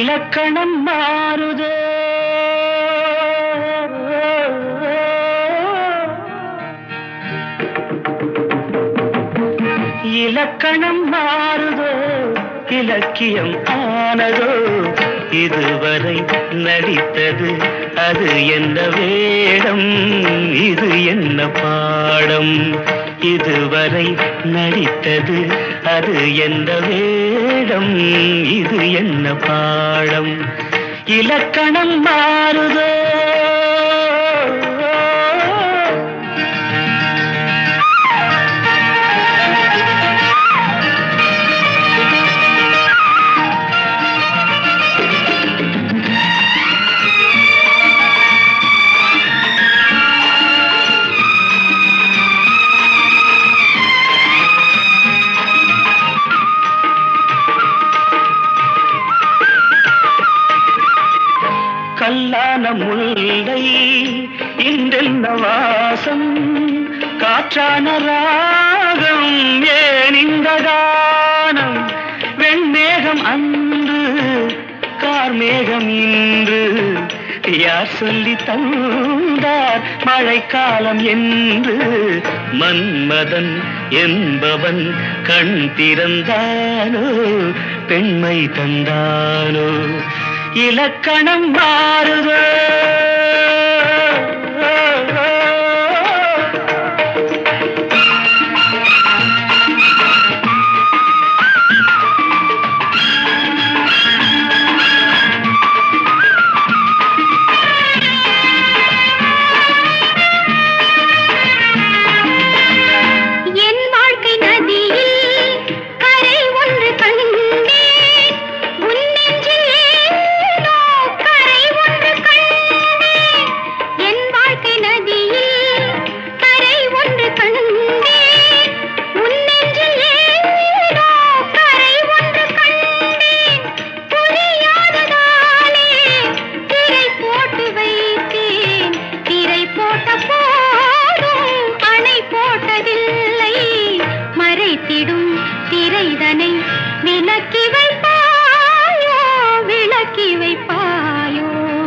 இலக்கணம் மாறுதோ இலக்கணம் மாறுதோ இலக்கியம் ஆனதோ இதுவரை நடித்தது அது என்ன வேடம் இது என்ன பாடம் இதுவரை நடித்தது அது என்ன வேடம் இது என்ன பாடம் இலக்கணம் மாறுதோ கல்லான முல்லை இன்றென்ன வாசம் காற்றான ராகம் ஏன் இந்த கானம் வெண்மேகம் அன்று கார்மேகம் இன்று யார் சொல்லி தந்தார் மழைக்காலம் என்று மன்மதன் என்பவன் கண் திறந்தானோ பெண்மை தந்தானோ இலக்கணம் மாறுதோ திரைதனை விளக்கி வைப்பாயோ விளக்கி வைப்பாயோ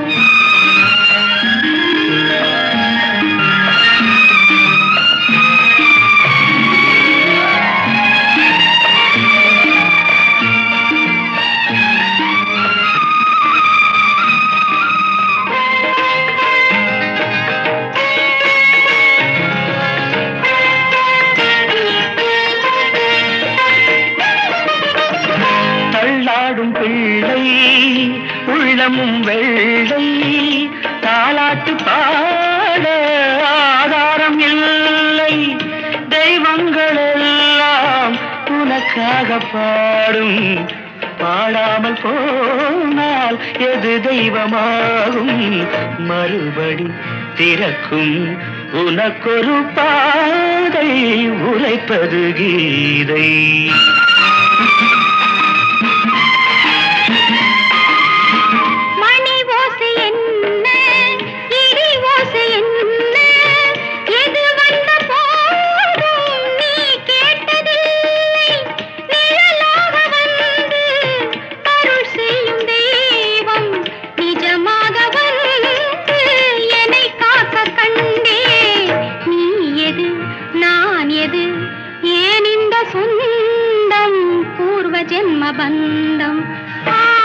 பிள்ளை உள்ளமும் வெள்ளை தாலாட்டு பாட ஆதாரம் இல்லை தெய்வங்கள் எல்லாம் உனக்காக பாடும் பாடாமல் போனால் எது தெய்வமாகும் மறுபடி திறக்கும் உனக்கொரு பாதை உரைப்பது கீதை ஏன் இந்த சொந்தம் பூர்வ ஜென்ம பந்தம்